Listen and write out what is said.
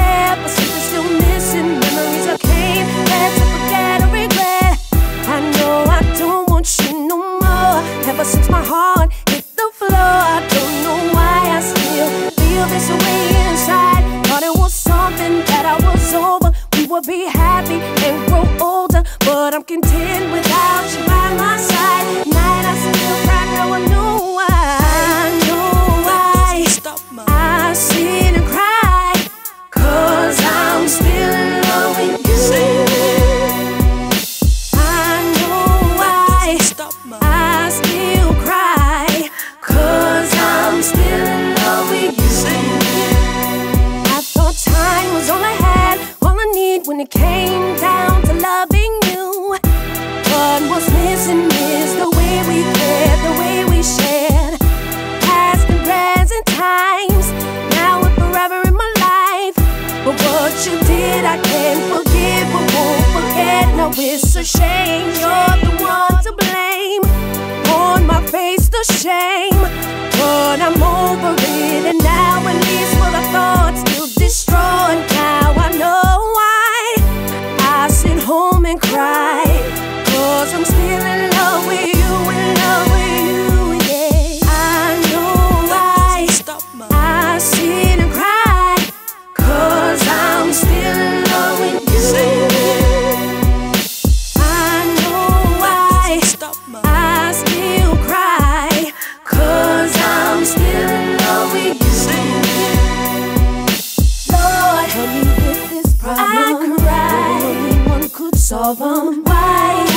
there, but something's still missing. Memories I came here to forget or regret. I know I don't want you no more. Ever since my heart hit the floor, I don't know why I still feel this way inside. Thought it was something that I was over. We would be happy and grow older, but I'm content without you by my side. Night I still cry, now I know why. I know why I sit and cry, 'cause I'm still in love with you. I know why I still cry, 'cause I'm still in love with you. I thought time was all I had, all I need when it came down to loving you. But what's missing is the way we cared, the way we shared past and present times. Now and forever in my life, but what you did I can't forgive, but won't forget. Now it's a shame, you're the one to blame. On my face the shame, but I'm over it. And now at least what I thought still destroyed. Now I know why I sit home and cry, 'cause I'm still in love with you, in love with you, yeah. I know why I sit and cry, 'cause I'm still in love with you. I know why I still cry, 'cause I'm still in love with you. Lord, help me with this problem. I cry, no one could solve them. Why?